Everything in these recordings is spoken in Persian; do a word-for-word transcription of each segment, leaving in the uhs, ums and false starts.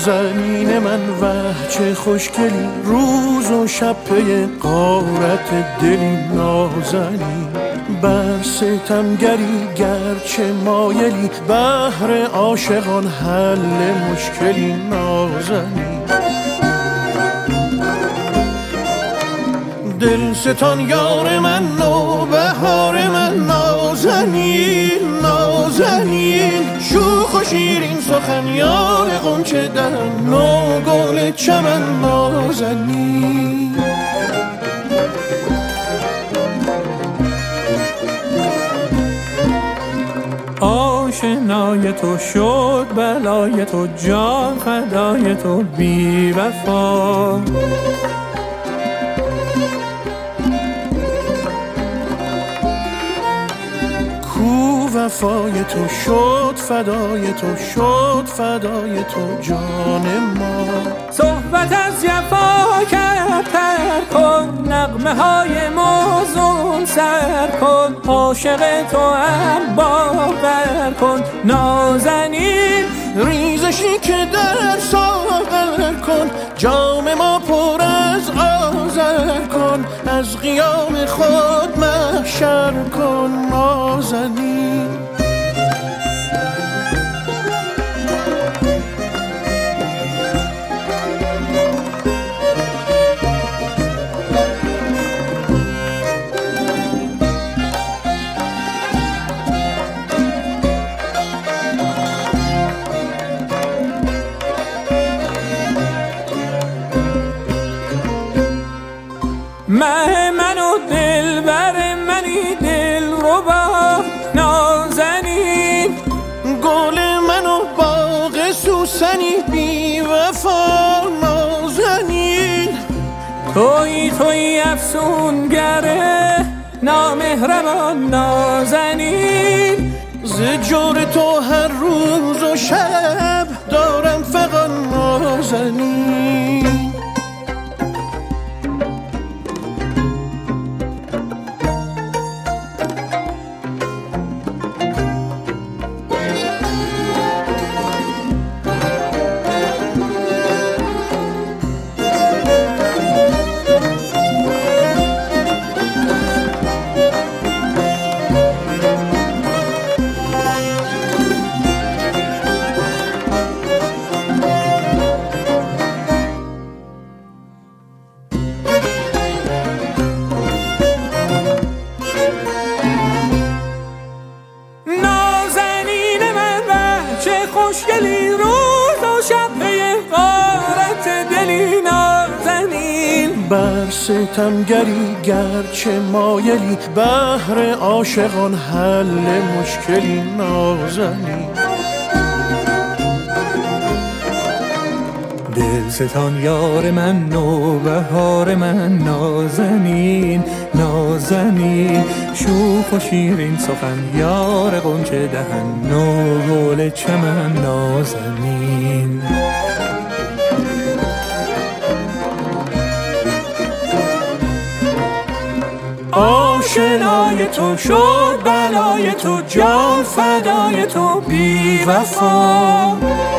نازنین من وه چه خوشگلی، روز و شب پی غارت دلی نازنین. بر ستمگری گرچه مایلی، بهر عاشقان حل مشکلی نازنین. دل ستان یار من نو بهار من نازنین نازنین. شوخ و شیرین سخن یار غنچه در نو گل چمن نازنین. آشنای تو شد بلای تو، جان فدای تو بی وفا. وفای تو شد فدای تو، شد فدای تو جان ما. صحبت از جفا کرد تر کن، نغمه های موزون سر کن. عاشق تو هم باور کن نازنین. ریزشی که در ساغر کن، جام ما پر از آذر کن. از قیام خود محشر کن نازنین. مه من و دل بر منی دل ربا نازنین. گل من و باغ سوسنی بی وفا نازنین. توی توی افسونگره نامهربان نازنین. ز جور تو هر روز و شب دارم فغان نازنین. خوشگلی روز و شب پی غارت دلی نازنین. بر ستمگری گرچه مایلی، بهر عاشقان حل مشکلی نازنین. دل ستان یار من نو بهار من نازنین نازنین. شوخ و شیرین سخن یار غنچه دهن نو گل چمن نازنین. آشنای تو شد بلای تو، جان فدای تو بی وفا.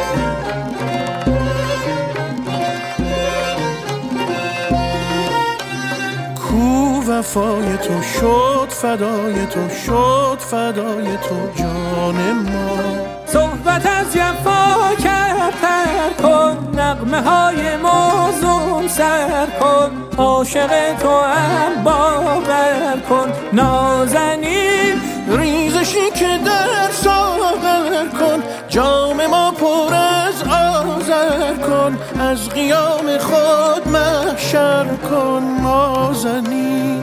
وفای تو شد فدای تو، شد فدای تو جان ما. صحبت از جفا کرد تر کن، نغمه های موزون سر کن. عاشق تو هم باور کن نازنین. ریزشی که در ساغر کن، جام ما پر از آذر کن. از قیام خود محشر کن نازنین.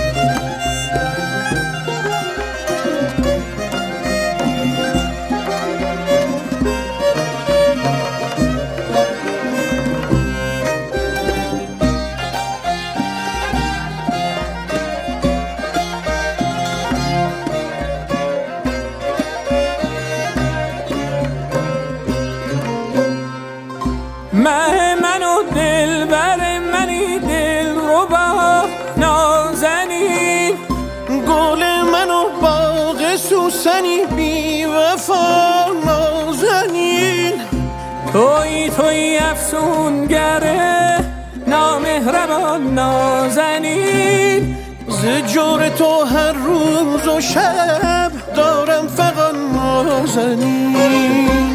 مه من و دل بر منی دل ربا نازنین. گل من و باغ سوسنی بی وفا نازنین. توی توی افسونگره نامهربان نازنین. ز جور تو هر روز و شب دارم فغان نازنین.